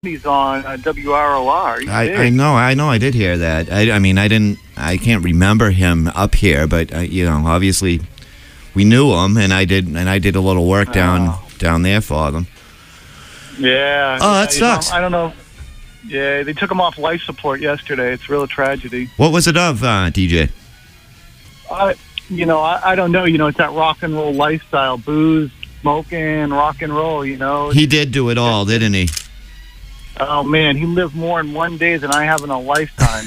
He's on WROR. I know. I did hear that. I can't remember him up here, but obviously we knew him, and I did a little work down there for them. Yeah. Oh, that sucks. I don't know. Yeah, they took him off life support yesterday. It's a real tragedy. What was it of, DJ? I don't know. It's that rock and roll lifestyle, booze, smoking, rock and roll. He did do it all, didn't he? Oh man, he lived more in one day than I have in a lifetime.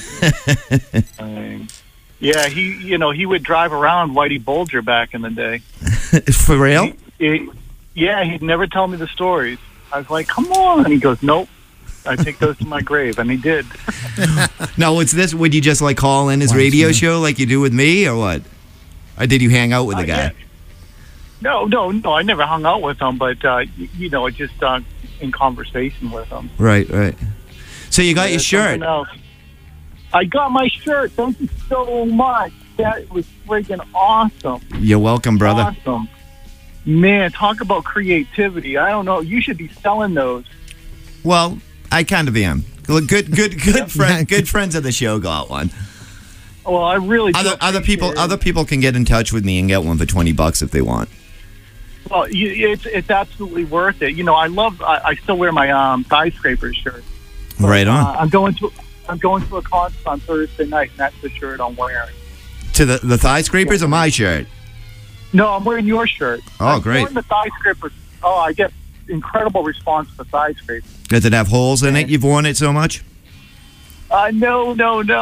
Yeah, he would drive around Whitey Bulger back in the day. For real? He'd never tell me the stories. I was like, come on. And he goes, nope. I take those to my grave. And he did. Now, would you just call in his radio show like you do with me, or what? Or did you hang out with the guy? Yeah. No. I never hung out with him, but, just in conversation with him. Right. So you got your shirt. I got my shirt. Thank you so much. That was freaking awesome. You're welcome, brother. Awesome. Man, talk about creativity. I don't know. You should be selling those. Well, I kind of am. Good friends of the show got one. Well, I really do. Other people can get in touch with me and get one for $20 if they want. Well, it's absolutely worth it. I still wear my thigh scrapers shirt. But, right on. I'm going to a concert on Thursday night, and that's the shirt I'm wearing. To the thigh scrapers or my shirt? No, I'm wearing your shirt. Oh, great. I'm wearing the thigh scrapers. Oh, I get incredible response to the thigh scrapers. Does it have holes in it? You've worn it so much? No.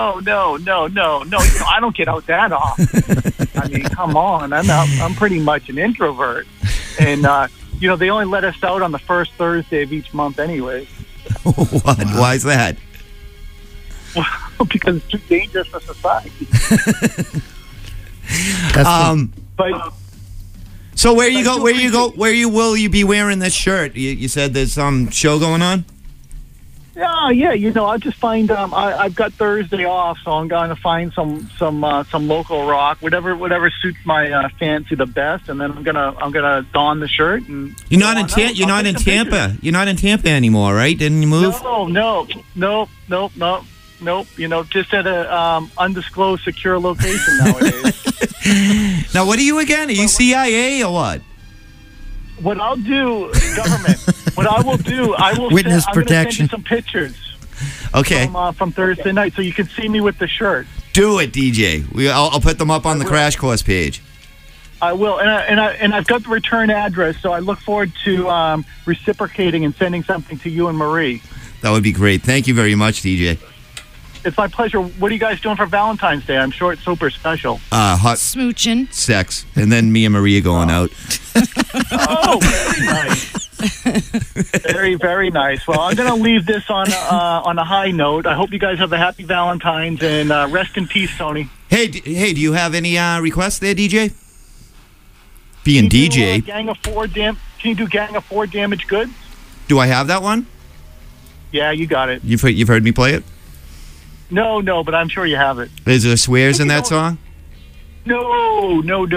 I don't get out that often. I mean, come on. I'm pretty much an introvert, and they only let us out on the first Thursday of each month, anyway. What? Wow. Why is that? Well, because it's too dangerous for society. So where will you be wearing this shirt? You said there's some show going on? Yeah. I'll just find. I've got Thursday off, so I'm going to find some local rock, whatever suits my fancy the best, and then I'm gonna don the shirt. And you're not in Tampa. You're not in Tampa anymore, right? Didn't you move? Nope. Just at a undisclosed secure location nowadays. Now, what are you again? Are you CIA or what? What I'll do, government. What I will do, Witness protection. I'm going to send you some pictures. Okay. From Thursday night, so you can see me with the shirt. Do it, DJ. I'll put them up on the Crash Course page. I will, and I've got the return address, so I look forward to reciprocating and sending something to you and Marie. That would be great. Thank you very much, DJ. It's my pleasure. What are you guys doing for Valentine's Day? I'm sure it's super special. Hot smooching, sex, and then me and Maria going out. Oh, very nice. Very, very nice. Well, I'm going to leave this on a high note. I hope you guys have a happy Valentine's, and rest in peace, Tony. Hey, do you have any requests there, DJ? Being DJ. Can you do Gang of Four Damaged Goods? Do I have that one? Yeah, you got it. You've heard me play it? No, but I'm sure you have it. Is there swears in that song? No.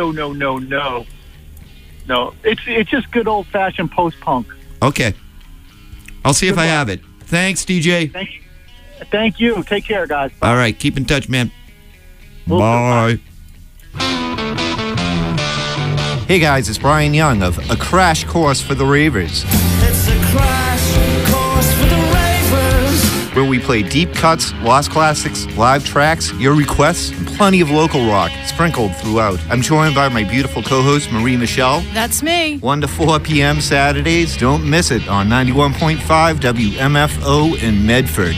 It's just good old-fashioned post-punk. Okay. I'll see if I have it. Thanks, DJ. Thank you. Take care, guys. Bye. All right. Keep in touch, man. Bye. Hey, guys. It's Brian Young of A Crash Course for the Ravers. It's a crash course for the Ravers, where we play deep cuts, lost classics, live tracks, your requests, and plenty of local rock sprinkled throughout. I'm joined by my beautiful co-host, Marie Michelle. That's me. 1 to 4 p.m. Saturdays. Don't miss it on 91.5 WMFO in Medford.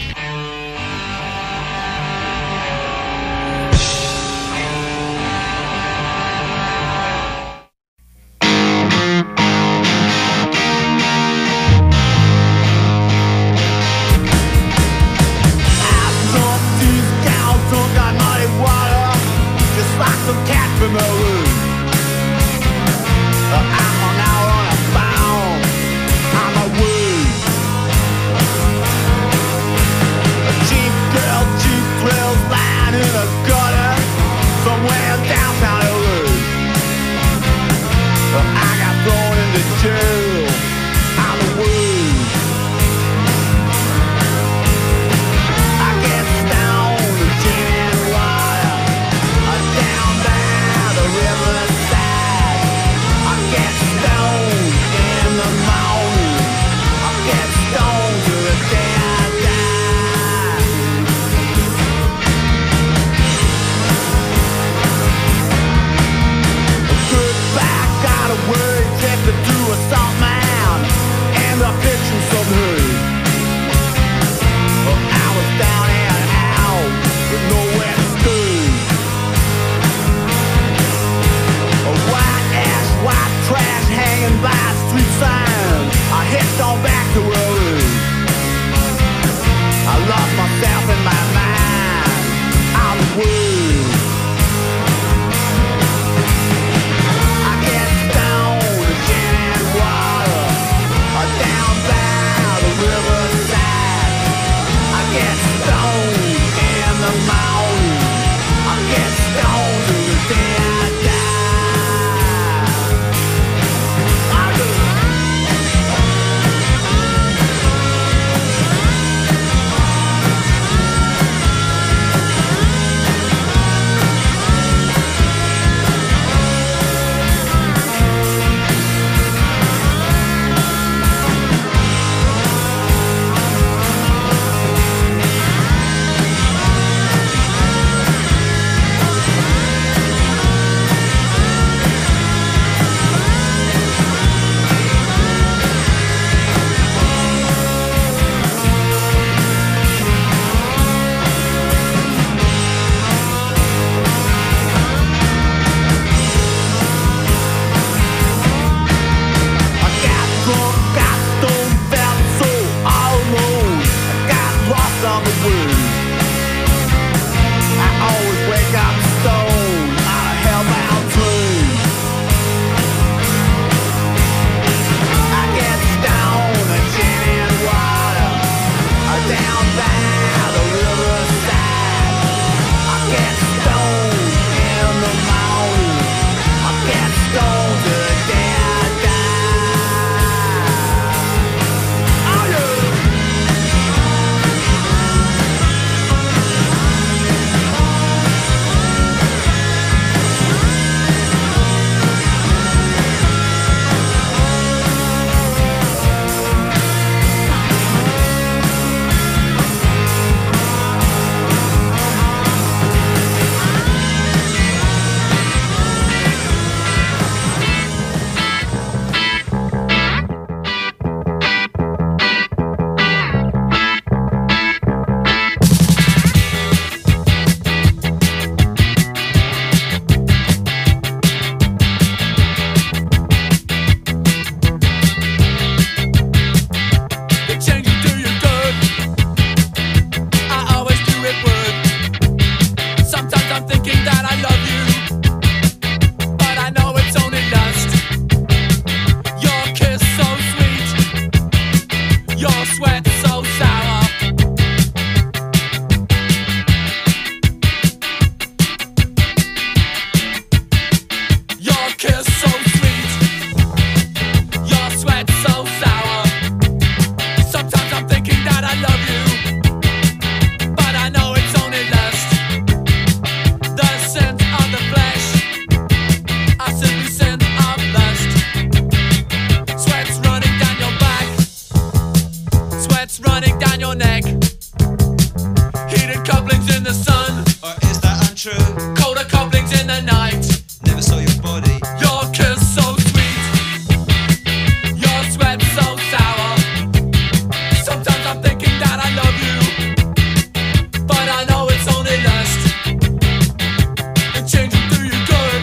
neck. Heated couplings in the sun. Or is that untrue? Colder couplings in the night. Never saw your body. Your kiss so sweet. Your sweat so sour. Sometimes I'm thinking that I love you, but I know it's only lust. And changing do you good.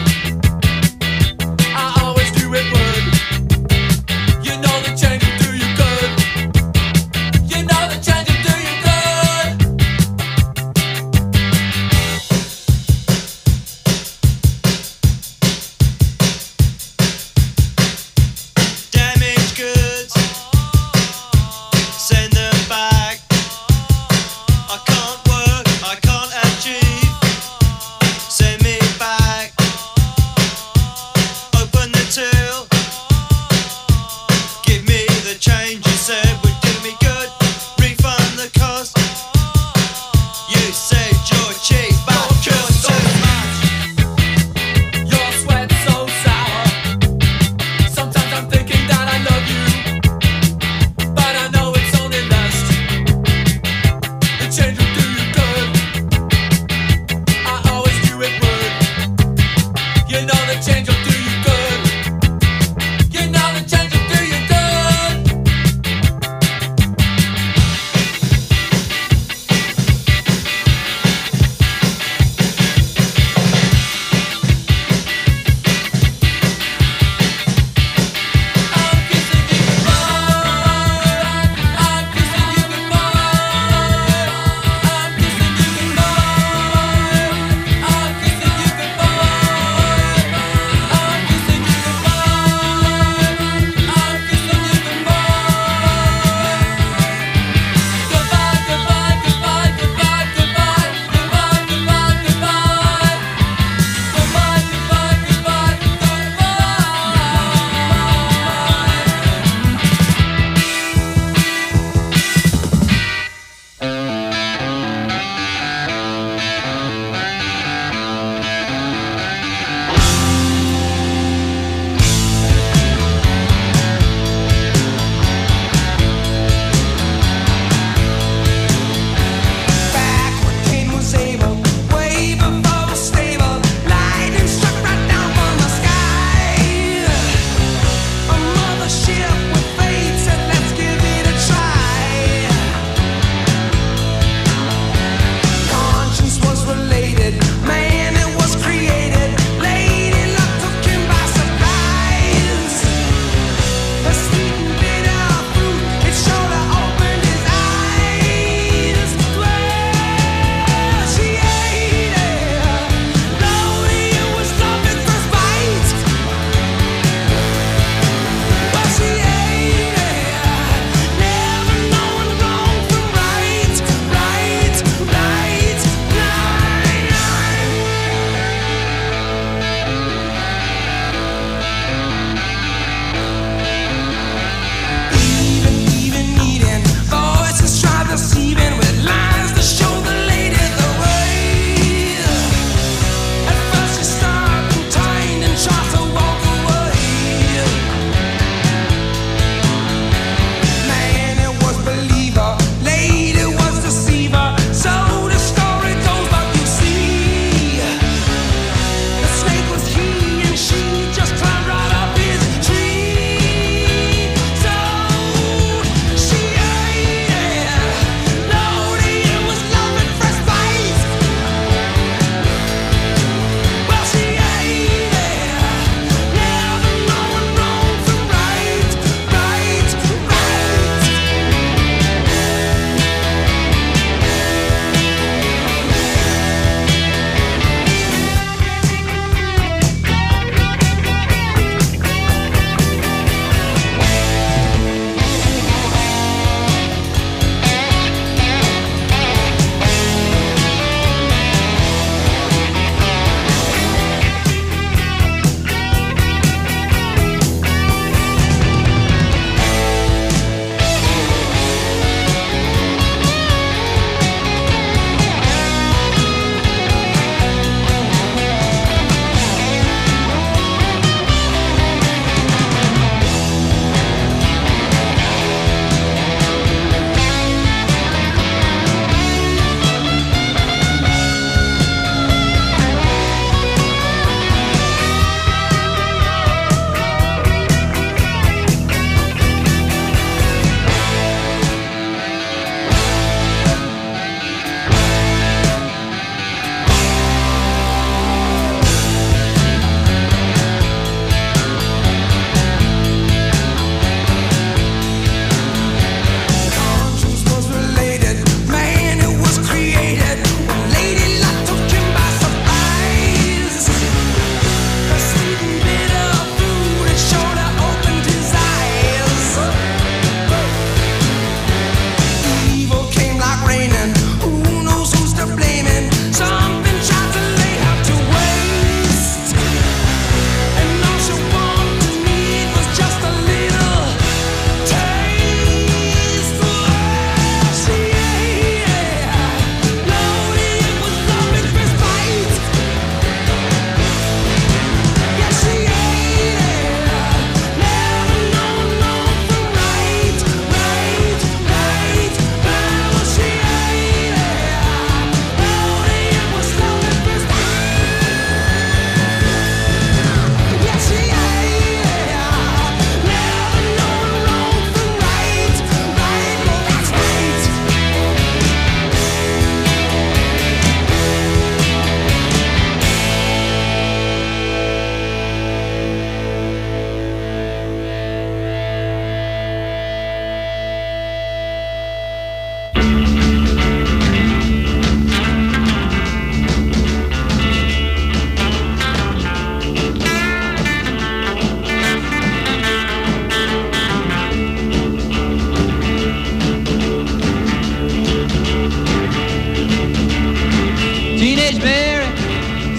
I always knew it would. You know the changing do you good. You know the changing do you good.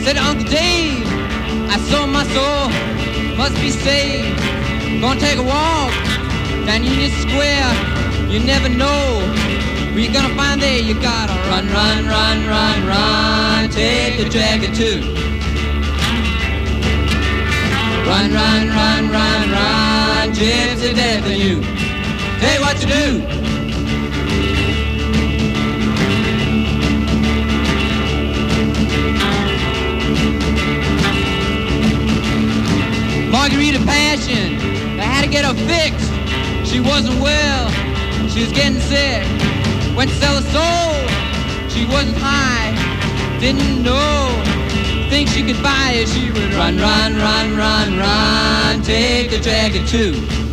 Said Uncle Dave, I sold my soul, must be saved. Gonna take a walk down Union Square. You never know where you're gonna find there. You gotta run, run, run, run, run. Take the dragon too. Run, run, run, run, run. Gypsy death of you. Tell you what to do. Margarita Passion, they had to get her fixed. She wasn't well, she was getting sick. Went to sell her soul, she wasn't high. Didn't know, think she could buy it. She would run, run, run, run, run. Take the dragon too.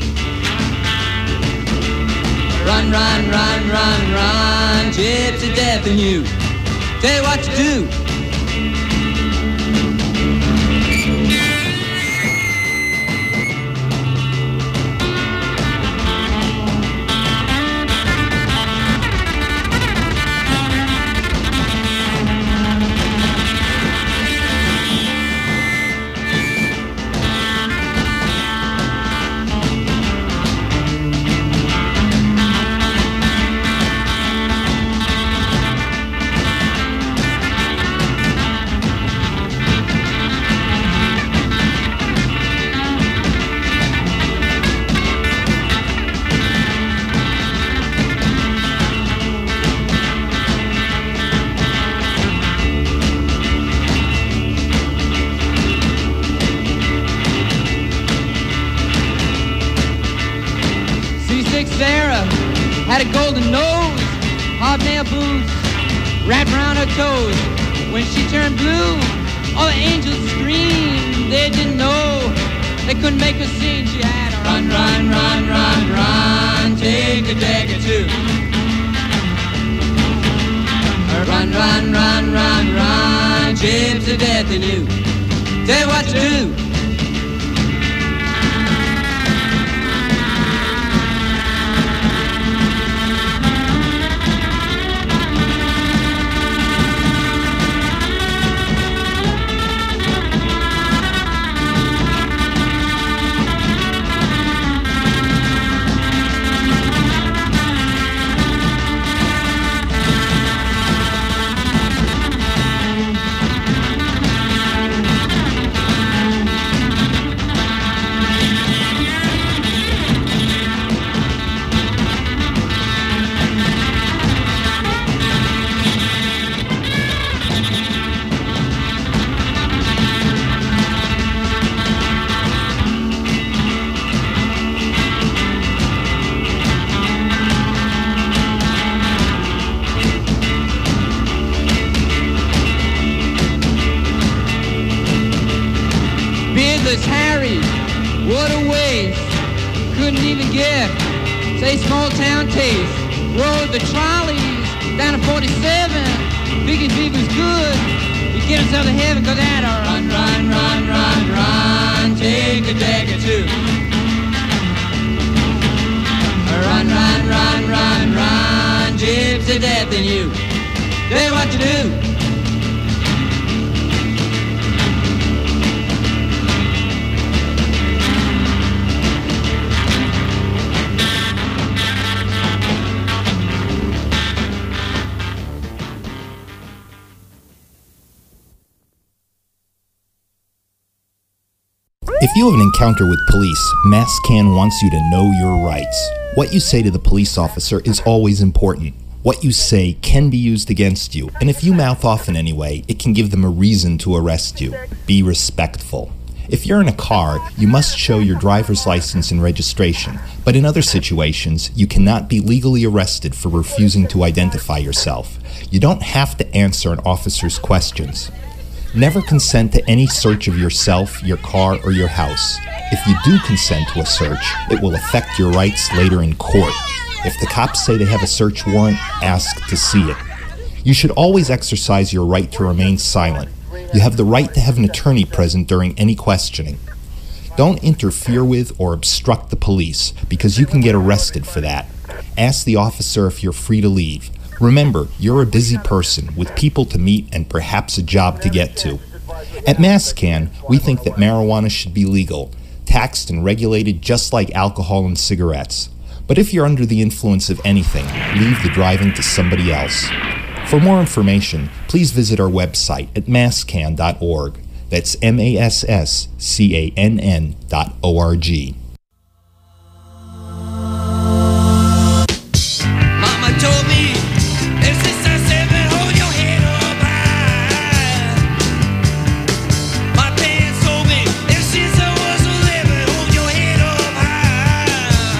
Run, run, run, run, run. Gypsy death in you. Tell you what to do. Sarah had a golden nose, hobnail boots wrapped around her toes. When she turned blue, all the angels screamed. They didn't know, they couldn't make her sing. She had a run, run, run, run, run. Take a dagger too. Run, run, run, run, run. Gypsy death in you. Tell you what to do. Harry, what a waste. Couldn't even get, say, small town taste. Rode the trolleys down to 47. Figured beef was good. He get himself to heaven cause I had a run, run, run, run, run. Take a dagger too. Run, run, run, run, run. Gypsy death in you. Tell you what to do. If you have an encounter with police, MassCan wants you to know your rights. What you say to the police officer is always important. What you say can be used against you, and if you mouth off in any way, it can give them a reason to arrest you. Be respectful. If you're in a car, you must show your driver's license and registration, but in other situations, you cannot be legally arrested for refusing to identify yourself. You don't have to answer an officer's questions. Never consent to any search of yourself, your car, or your house. If you do consent to a search, it will affect your rights later in court. If the cops say they have a search warrant, ask to see it. You should always exercise your right to remain silent. You have the right to have an attorney present during any questioning. Don't interfere with or obstruct the police, because you can get arrested for that. Ask the officer if you're free to leave. Remember, you're a busy person with people to meet and perhaps a job to get to. At MassCan, we think that marijuana should be legal, taxed and regulated just like alcohol and cigarettes. But if you're under the influence of anything, leave the driving to somebody else. For more information, please visit our website at masscan.org. That's MassCann.org. Mama told me, if sister seven, hold your head up high. My parents told me, if sister was 11, hold your head up high.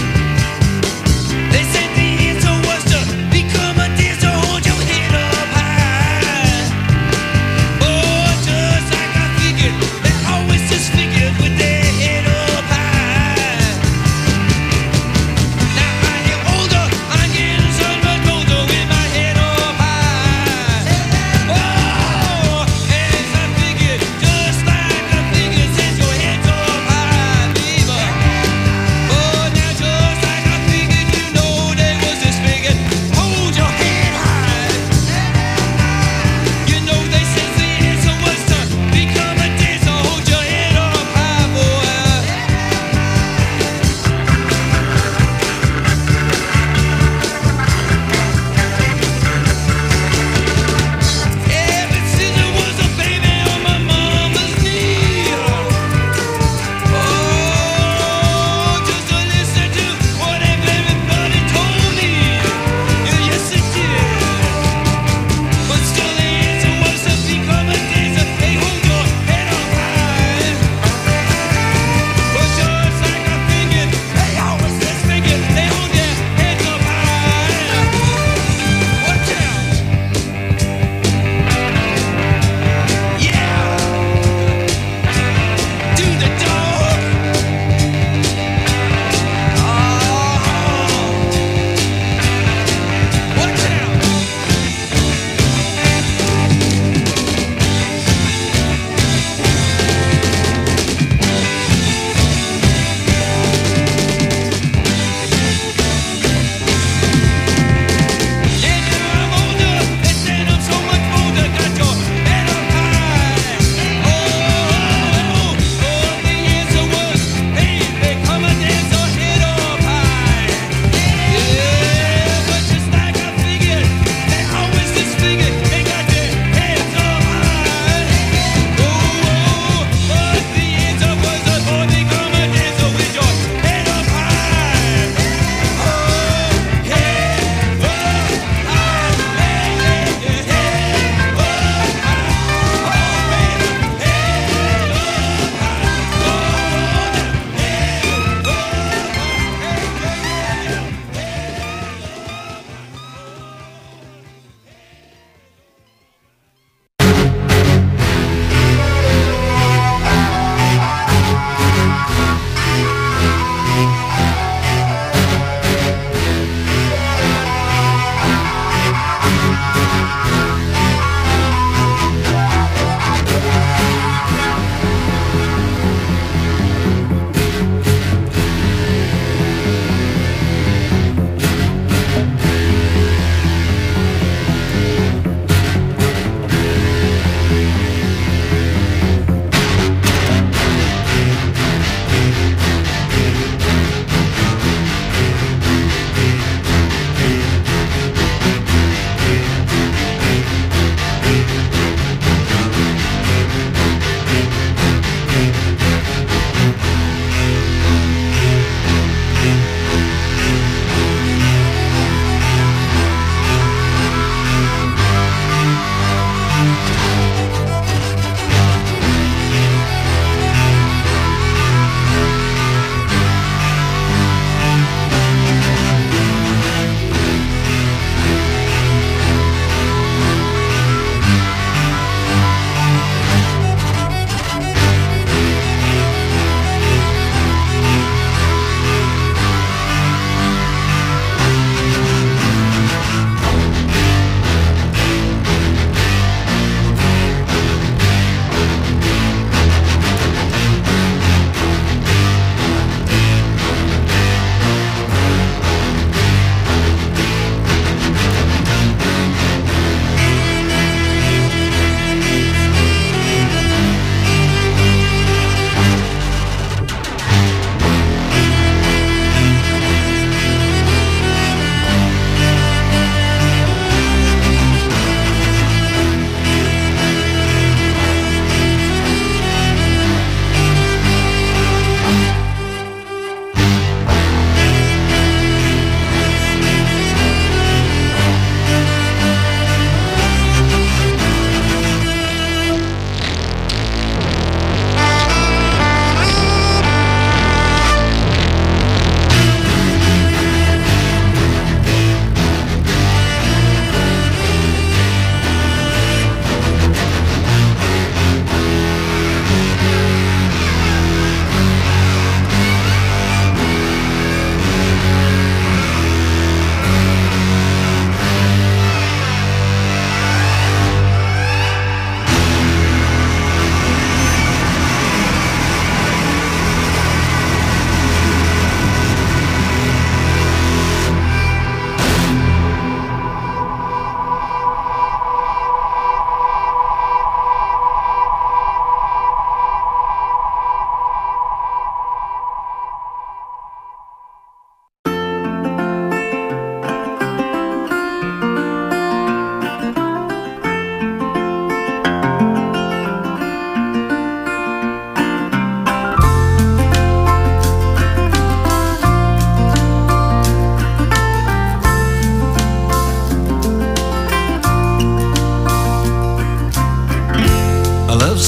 They said the answer was to become a dancer, hold your head up high. Oh, just like I figured, they always just figured with their head up high.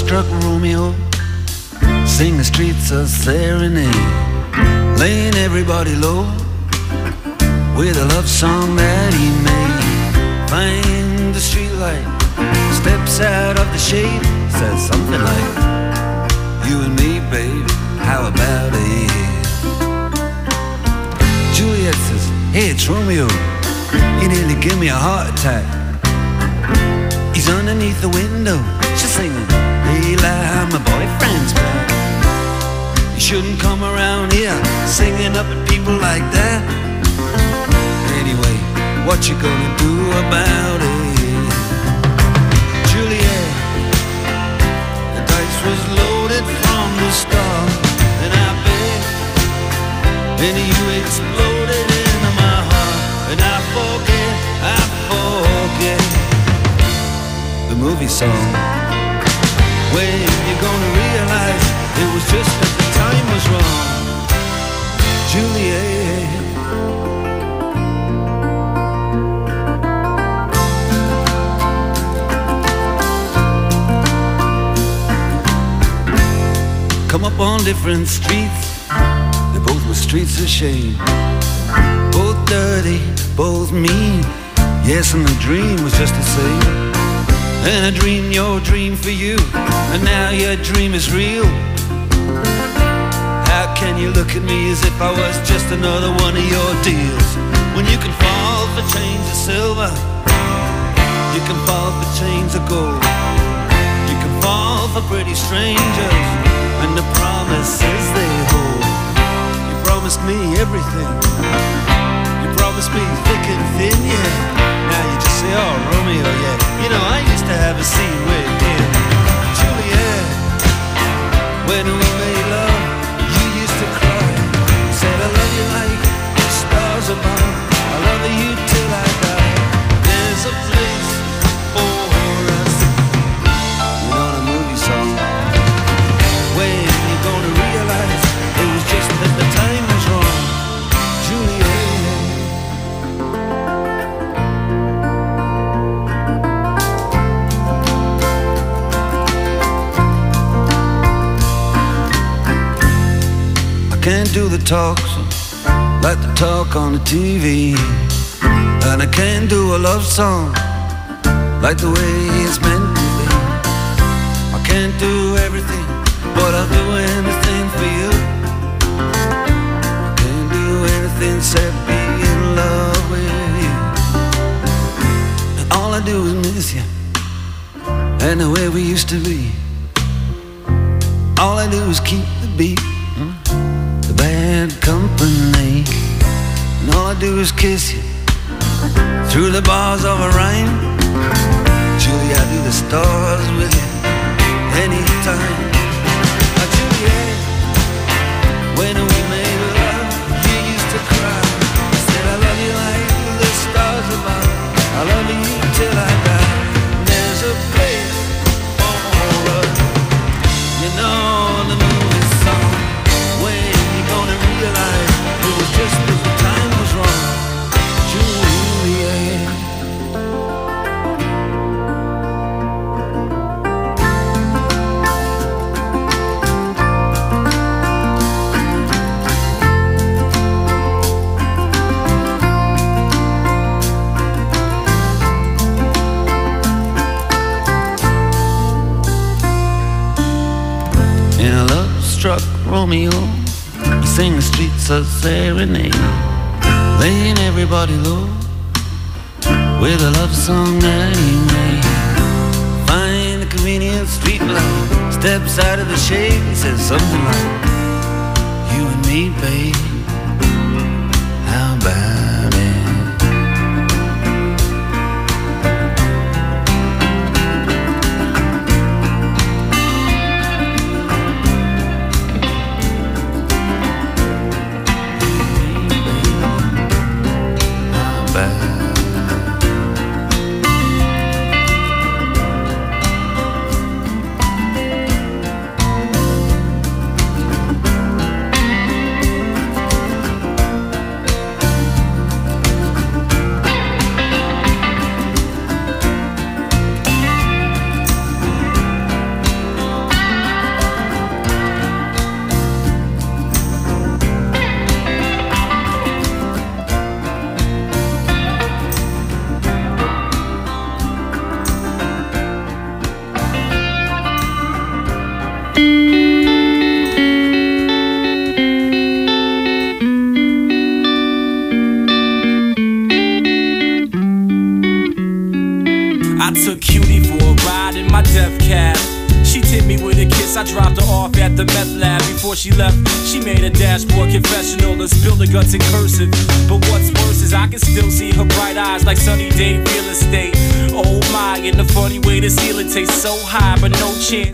love-struck Romeo, sing the streets a serenade, laying everybody low with a love song that he made. Find the streetlight, steps out of the shade, says something like, you and me, babe, how about it? Juliet says, hey, it's Romeo, you nearly give me a heart attack. He's underneath the window, she's singing, Daylight, my boyfriend's back. You shouldn't come around here singing up at people like that. Anyway, what you gonna do about it? Juliet, the dice was loaded from the start, and I bet, and you exploded into my heart, and I forget the movie song. When you're gonna realize it was just that the time was wrong, Juliet. Come up on different streets, they both were streets of shame, both dirty, both mean. Yes, and the dream was just the same. And I dreamed your dream for you, and now your dream is real. How can you look at me as if I was just another one of your deals? When you can fall for chains of silver, you can fall for chains of gold, you can fall for pretty strangers and the promises they hold. You promised me everything, you promised me thick and thin, yeah. Now you just say, oh, Romeo, yeah. You know, I used to have a scene with him. Juliet, when we made love, you used to cry. You said, I love you like the stars above, I love you till I die. There's a place for us. You know the movie song. When you're gonna realize it was just that the time was wrong, Juliet. Can't do the talks like the talk on the TV, and I can't do a love song like the way it's meant to be. I can't do everything, but I'll do anything for you. I can't do anything except be in love with you. And all I do is miss you and the way we used to be. All I do is keep the beat, bad company, and all I do is kiss you through the bars of a rhyme. Julie, I do the stars with you anytime. Juliet, when we made love, you used to cry. I said I love you like the stars above, I love you till I die. There's a place for us, you know the movie song. When gonna realize it was just that the time was wrong, Juliet. In a love-struck Romeo, sing the streets a serenade, laying everybody low with a love song that he made. Find a convenient street light, steps out of the shade, he says something like, you and me, babe, how about it? I took Cutie for a ride in my death cab. She tipped me with a kiss, I dropped her off at the meth lab. Before she left, she made a dashboard confessional and spilled her guts in cursive. But what's worse is I can still see her bright eyes like sunny day real estate. Oh my, in a funny way the ceiling tastes so high, but no chance.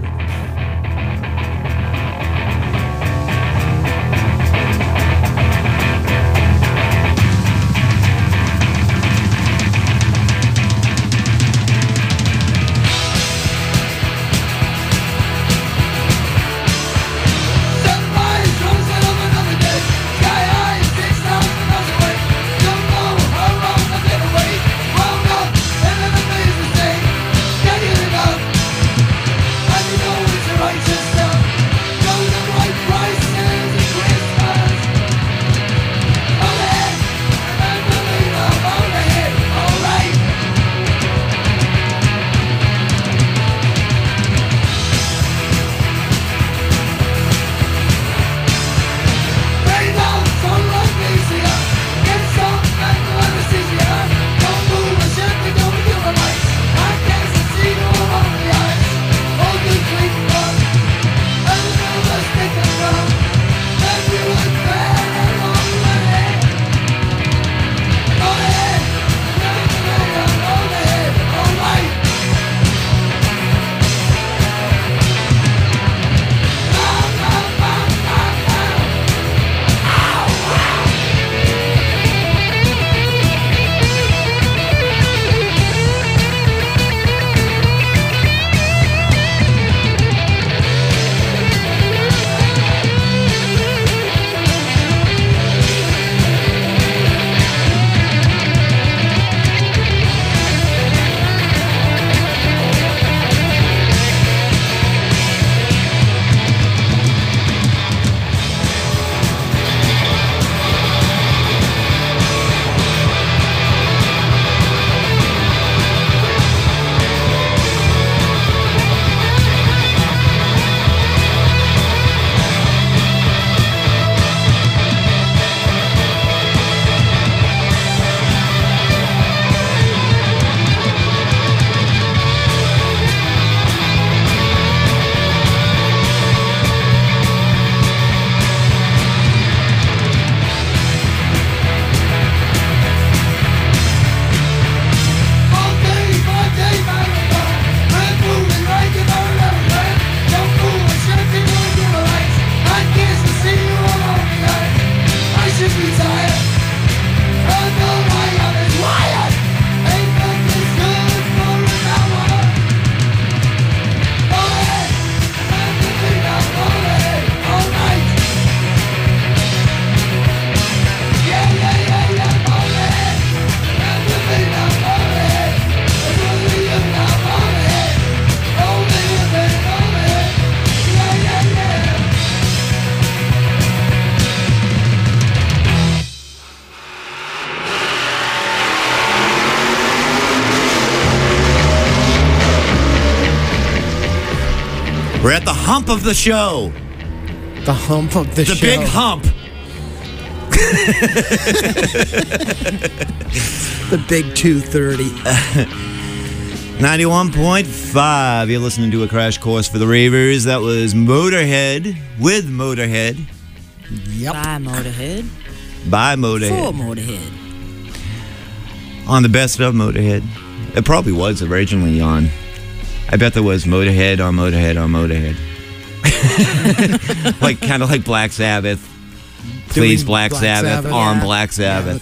We're at the hump of the show. The hump of the show. The big hump. The big 230. 91.5. You're listening to A Crash Course for the Ravers. That was Motorhead with Motorhead. Yep. By Motorhead. By Motorhead. For Motorhead. On the best of Motorhead. It probably was originally on. I bet there was Motorhead on Motorhead on Motorhead. Like kind of like Black Sabbath. Please Black Sabbath on yeah. Black Sabbath.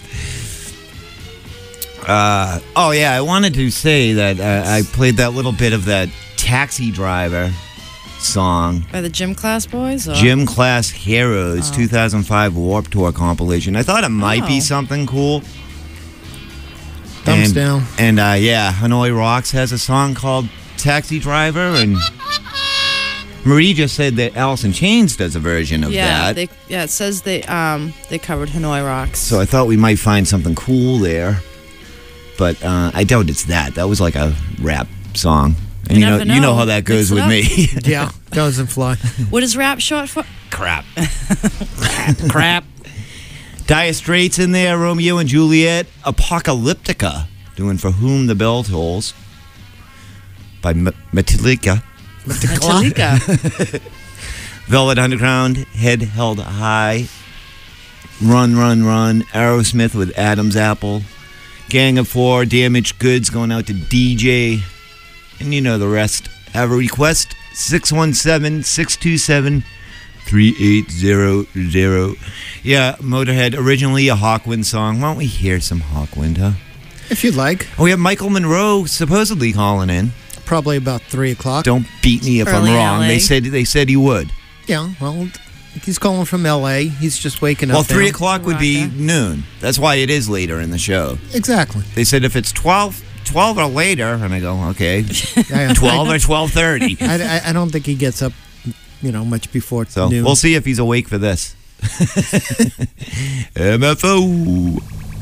Oh yeah, I wanted to say that I played that little bit of that Taxi Driver song. By the Gym Class Boys? Or? Gym Class Heroes 2005 Warped Tour compilation. I thought it might be something cool. Thumbs down. And yeah, Hanoi Rocks has a song called Taxi Driver, and Marie just said that Alice in Chains does a version of that. It says they covered Hanoi Rocks. So I thought we might find something cool there, but I doubt it's that. That was like a rap song, and you know how that goes with me. Yeah, doesn't fly. What is rap short for? Crap. Crap. Dire Straits in there, Romeo and Juliet, Apocalyptica, doing For Whom the Bell Tolls. by Metallica. Metallica. Velvet Underground, Head Held High. Run, Run, Run. Aerosmith with Adam's Apple. Gang of Four, Damaged Goods going out to DJ. And you know the rest. Have a request, 617-627-3800. Yeah, Motorhead, originally a Hawkwind song. Why don't we hear some Hawkwind, huh? If you'd like. Oh, we have Michael Monroe supposedly calling in. Probably about 3 o'clock. Don't beat me if Early I'm wrong. LA. They said he would. Yeah, well, he's calling from L.A. He's just waking Well, up 3 now. o'clock would be Rocker. noon. That's why it is later in the show. Exactly. They said if it's 12 or later, and I go, okay, Yeah, 12 or 12:30. I don't think he gets up, much before So noon. we'll see if he's awake for this. MFO.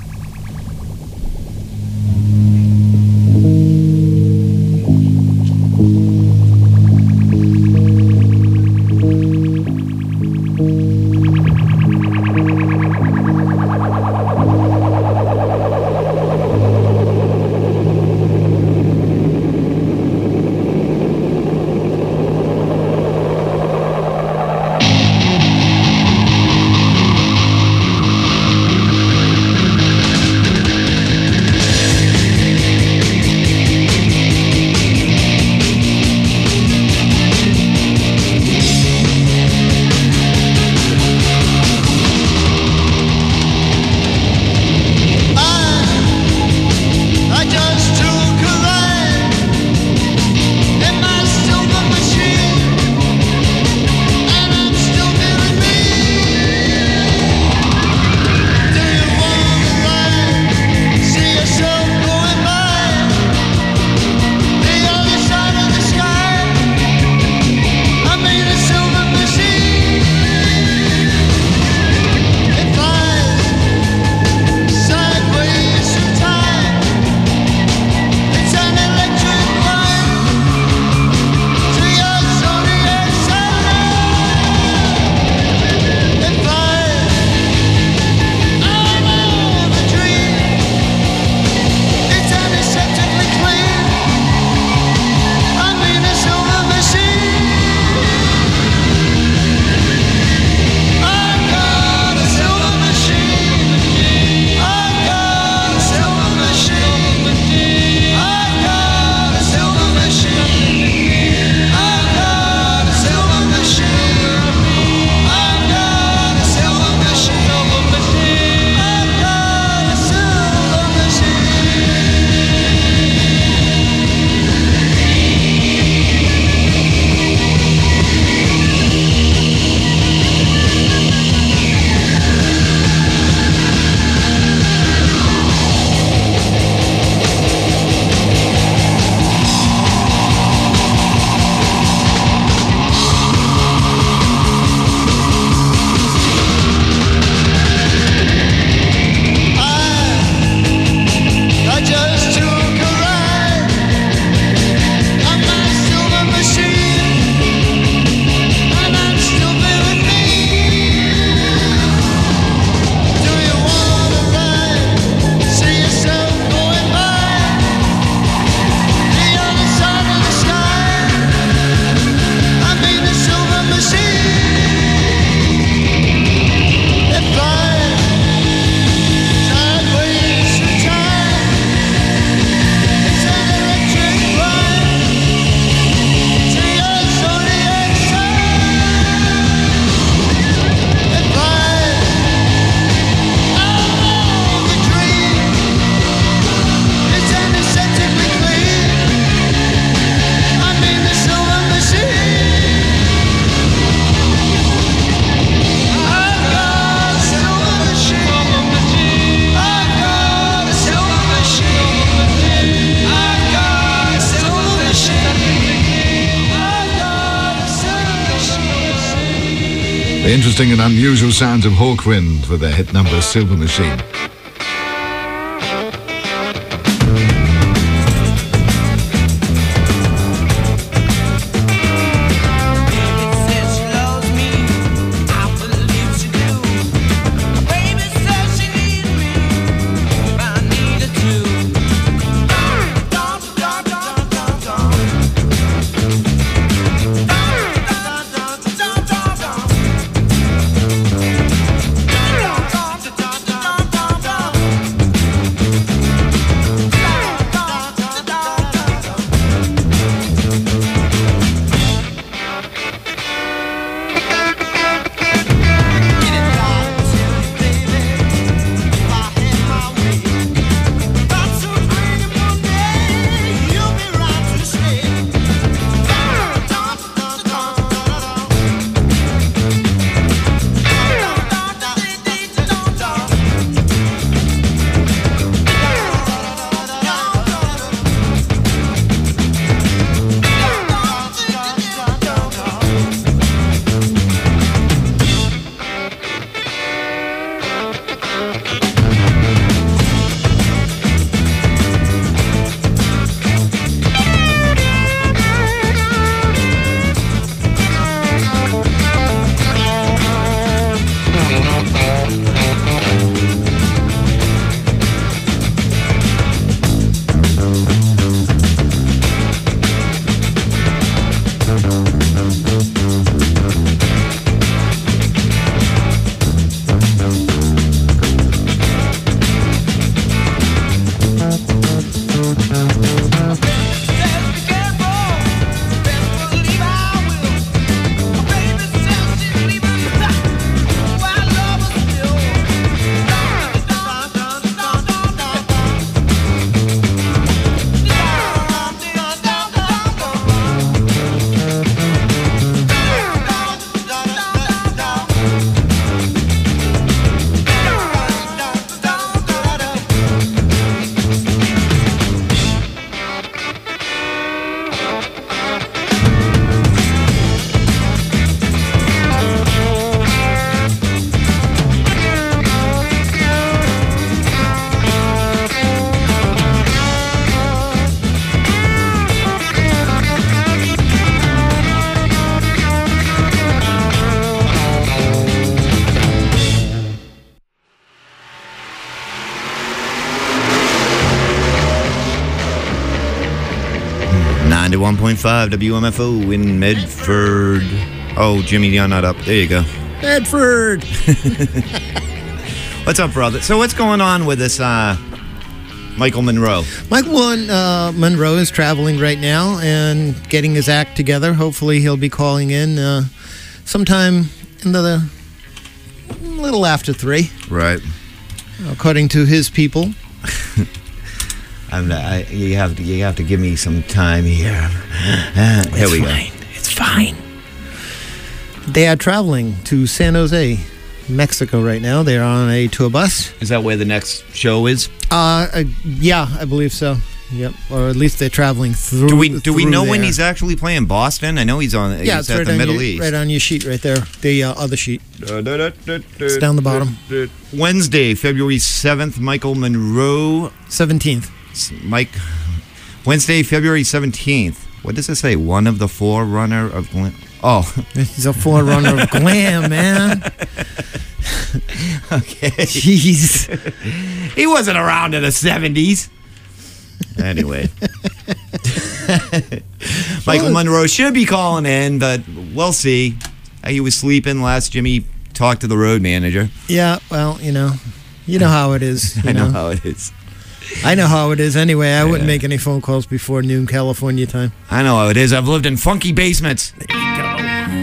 I just took a ride in my silver machine, and I'm still feeling me. Do you wanna ride? See yourself going by the other side of the sky. I made a silver machine. It flies sideways through time. It's an electric line to your zodiac sign. It flies all over dream. It's antiseptically clean. I mean a silver machine. I got a silver machine. I got a silver machine. I got a silver machine. I got a silver machine. I got a silver machine. I got a silver I just took a ride on my silver machine, and I'm still feeling me. Do you wanna ride? See yourself going by the other side of the sky. I mean a silver machine. It flies sideways through time. It's an electric line to your zodiac sign. It flies all over dream. It's antiseptically clean. I mean the silver machine. I got a silver machine. I got a silver machine. I got a silver machine. I got a silver machine. The interesting and unusual sounds of Hawkwind with their hit number Silver Machine. Says she loves me, I believe she do. Baby says she needs me, I need her too. Don't, don't, don't, don't, don't. 91.5 WMFO in Medford. Oh, Jimmy, you're not up. There you go. Bedford. What's up, brother? So what's going on with this Michael Monroe? Michael Monroe is traveling right now and getting his act together. Hopefully he'll be calling in sometime in the little after 3. Right. According to his people. You have to give me some time here. Here we go. It's fine. They are traveling to San Jose, Mexico right now. They're on a tour bus. Is that where the next show is? Yeah, I believe so. Yep, or at least they're traveling through. Do we know when there. he's actually playing Boston? I know he's on. Yeah, he's it's at the Middle East. Right on your sheet, right there. The other sheet. It's down the bottom. Wednesday, February 7th, Michael Monroe. 17th. Wednesday, February 17th. What does it say? One of the forerunner of glam. Oh, he's a forerunner of glam, man. Okay. Jeez. He wasn't around in the 70s. Anyway. Michael Monroe should be calling in, but we'll see. He was sleeping last Jimmy talked to the road manager. Yeah, well, you know how it is. I know how it is. I know how it is anyway. I wouldn't make any phone calls before noon California time. I know how it is. I've lived in funky basements. There you go.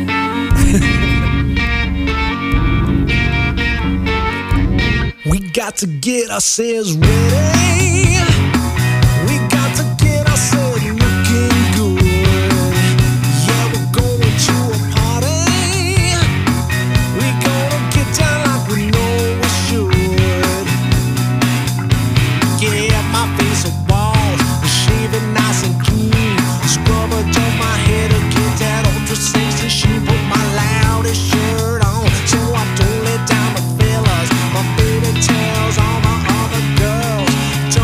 We got to get ourselves ready. We got to get ourselves looking good. Yeah, we're going to a party. We're gonna get down like we know we should. Yeah, my face is bald, shave it nice and clean. Scrub it on my head and get that ultra sexy sheen. Put my loudest shirt on, so I don't let down the fellas. My baby tells all my other girls.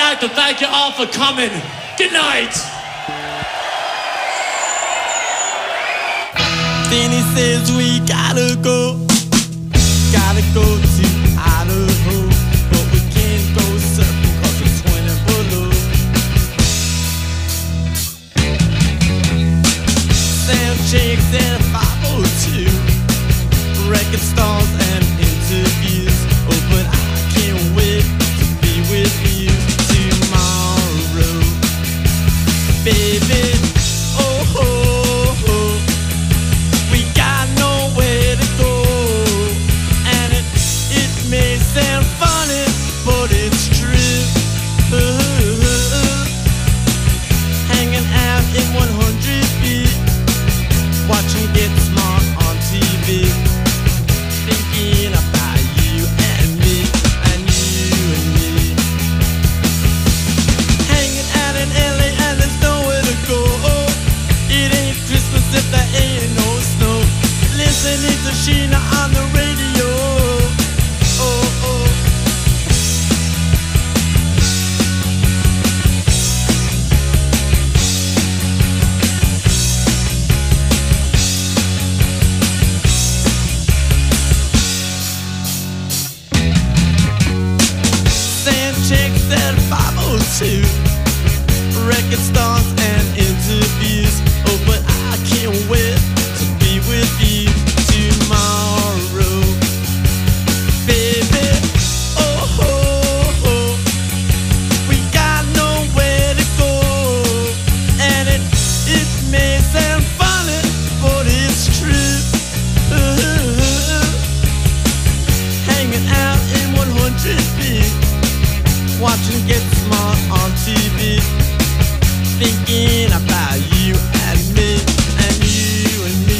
like to thank you all for coming. Good night. Then he says we gotta go to Idaho, but we can't go surfing 'cause it's 20 below. Sound checks and 502, record stars and interviews. Oh, but I can't wait to be with you tomorrow, baby. Oh, ho, ho. We got nowhere to go, and it may sound funny, but it's true. Hanging out in 100 feet, watching Get Smart on TV, thinking about you and me, and you and me. Hanging out in LA and there's nowhere to go. It ain't Christmas if there ain't no snow. Listening to Sheena on the radio. Oh, oh. Sand checks at 502, record stars and interviews. Oh, but I can't wait to be with you tomorrow, baby. Oh, ho, ho. We got nowhere to go, and it may sound funny, but it's true. Hanging out in 100 feet, watching Get Smart on TV, thinking about you and me, and you and me.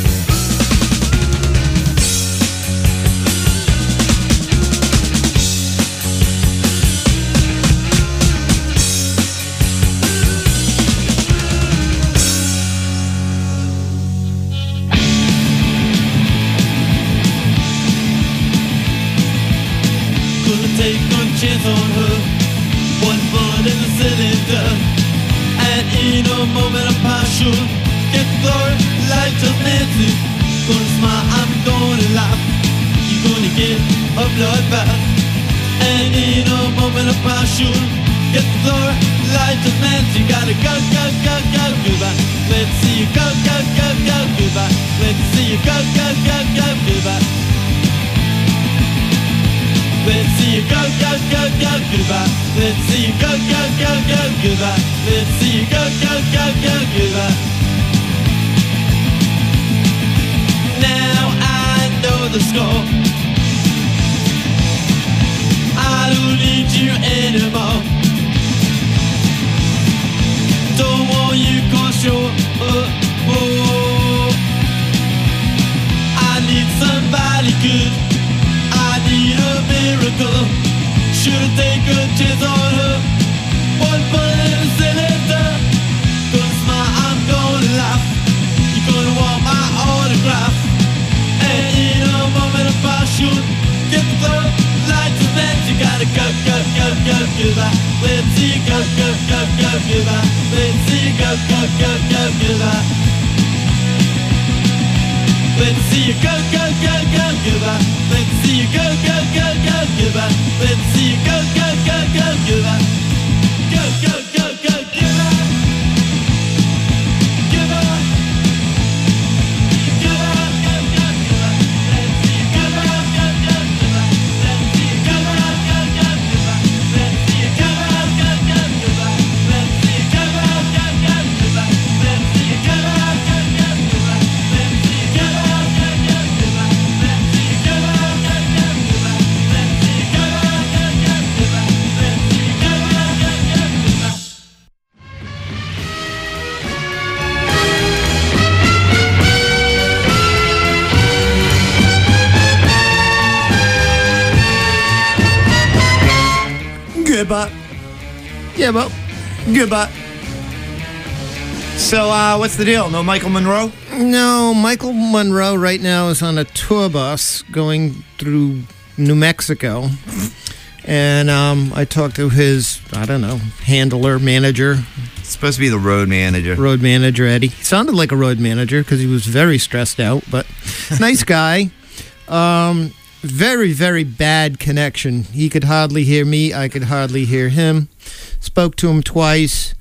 Couldn't take a chance on her, one bullet in the cylinder, and in a moment of passion, get glory like just Nancy. Gonna smile, I'm gonna laugh, you're gonna get a bloodbath, and in a moment of passion, get glory like just Nancy. Gotta go, go, go, go, goodbye. Let's see you go, go, go, go, goodbye. Let's see you go, go, go, go, goodbye. Let's see you go, go, go, go, goodbye. Let's see you go, go, go, go, goodbye. Let's see you go, go, go, go, goodbye. Now I know the score. I don't need you anymore. Don't want you 'cause you're I need somebody good. I need a miracle. Should've taken a chance on her. One bullet in a cylinder. Gonna smile, I'm gonna laugh. You're gonna want my autograph. And in a moment of passion, get the glow, light the vent. You gotta go, go, go, go, goodbye. Let's see you go, go, go, go, goodbye. Let's see you go, go, go, go, goodbye. Let's see you go, go, go, go, goodbye. Let's see you go, go, go, go, goodbye. Let's see you go, go, go, go, goodbye. Go, go, go, go, goodbye. Goodbye. Goodbye, go, go, goodbye. Let's see you go, go, go, go, goodbye. Let's see you go, go, go, go, goodbye. Let's see you go, go, go, go, goodbye. Let's see you go, go, go, go, goodbye. Let's see you go, go, go, go, goodbye. Let's see you go, go, go, go, goodbye. Let's see you go, go, go, go, goodbye. Let's see you go, go, go, go, goodbye. Let's see you go, go, go, go, goodbye. Goodbye. Yeah, but goodbye. So, what's the deal? No Michael Monroe? No, Michael Monroe right now is on a tour bus going through New Mexico. And I talked to his, I don't know, handler, manager. It's supposed to be the road manager. Road manager, Eddie. He sounded like a road manager because he was very stressed out, but nice guy. Very, very bad connection. He could hardly hear me. I could hardly hear him. Spoke to him twice.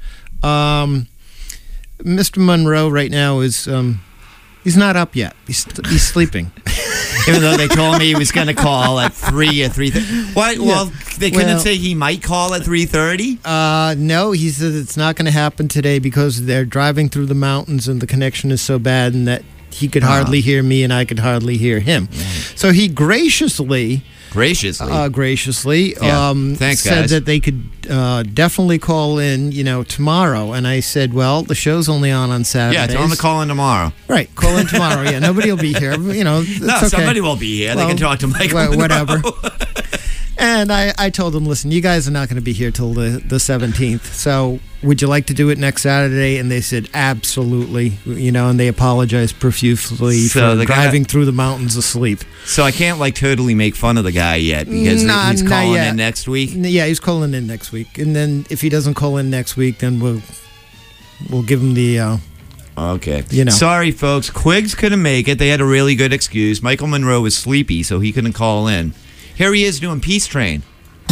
Mr. Monroe right now is, he's not up yet. He's sleeping. Even though they told me he was going to call at 3 or 3:30. Why? Yeah. Well, they couldn't Well- say he might call at 3:30? No, he says it's not going to happen today because they're driving through the mountains and the connection is so bad and that he could hardly hear me and I could hardly hear him. So he graciously, Yeah. Thanks, said guys. that they could definitely call in, tomorrow. And I said, well, the show's only on Saturdays. Yeah, tell him to call in tomorrow. Right, call in tomorrow. Yeah, nobody will be here. It's No, okay. somebody will be here. They can talk to Mike Monroe. Whatever. And I told them, listen, you guys are not going to be here till the 17th. So would you like to do it next Saturday? And they said, absolutely. And they apologized profusely So for the guy- driving through the mountains asleep. So I can't totally make fun of the guy yet because he's Not calling yet. in next week. Yeah, he's calling in next week. And then if he doesn't call in next week, then we'll give him the... Okay. You know. Sorry, folks. Quiggs couldn't make it. They had a really good excuse. Michael Monroe was sleepy, so he couldn't call in. Here he is doing Peace Train.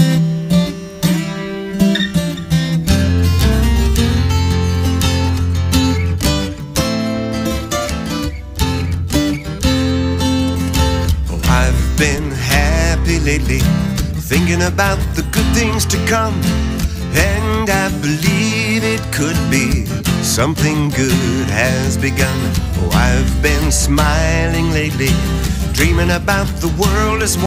Oh, I've been happy lately, thinking about the good things to come. And I believe it could be something good has begun. Oh, I've been smiling lately, dreaming about the world as one.